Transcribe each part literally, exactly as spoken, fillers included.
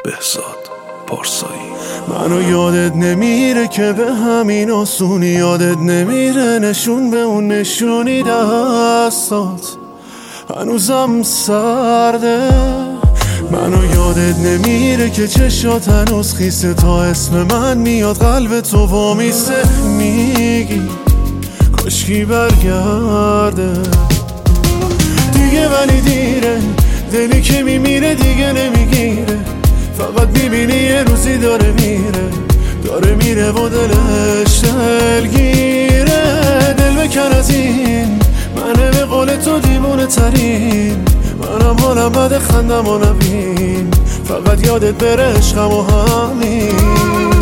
بهزاد پارسایی. منو یادت نمیره که به همین آسونی، یادت نمیره نشون به اون نشونی دستات هنوزم سرده. منو یادت نمیره که چشات هنوز خیسه، تا اسم من میاد قلب تو وامیسته. میگی کاشکی برگرده دیگه، ولی دیره. دلی که میمیره دیگه نمیگیره، فقط میبینی یه روزی داره میره، داره میره و دلش دلگیره. دل بکن از این، منه به قول تو دیوونه ترین. منم حالم بده خندم و نبین، فقط یادت بره عشقم و همین.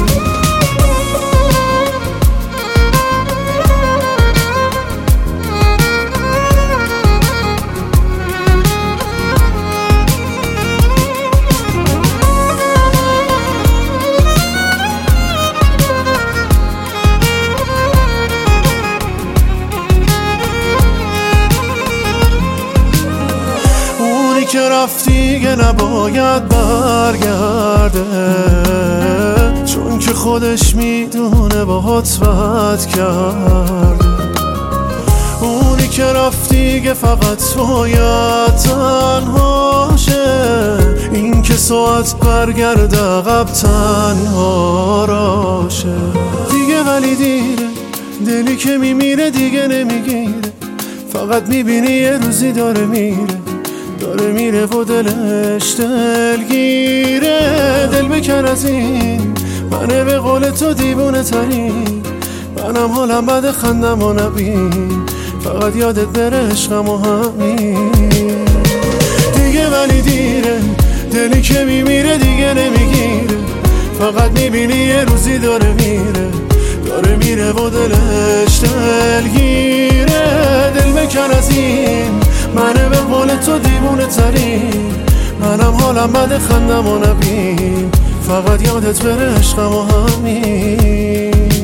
که رفتی دیگه نباید برگرده، چون که خودش میدونه باهات بد کرده. اونی که رفتی دیگه فقط باید تنها شه، این که ساعت برگرده عقب تنها راشه دیگه. ولی دیره، دلی که میمیره دیگه نمیگیره، فقط میبینی یه روزی داره میره، داره میره و دلش دلگیره. دل بکن از این، منه به قول تو دیوونه ترین. منم حالم بده خندم و نبین، فقط یادت بره عشقم و همین دیگه. ولی دیره، دلی که میمیره دیگه نمیگیره، فقط میبینی یه روزی داره میره، داره میره و دلش دلگیره. دل بکن از این، منه به قول تو دیوونه ترین. منم حالم بده خندم و نبین، فقط یادت بره عشقم و همین.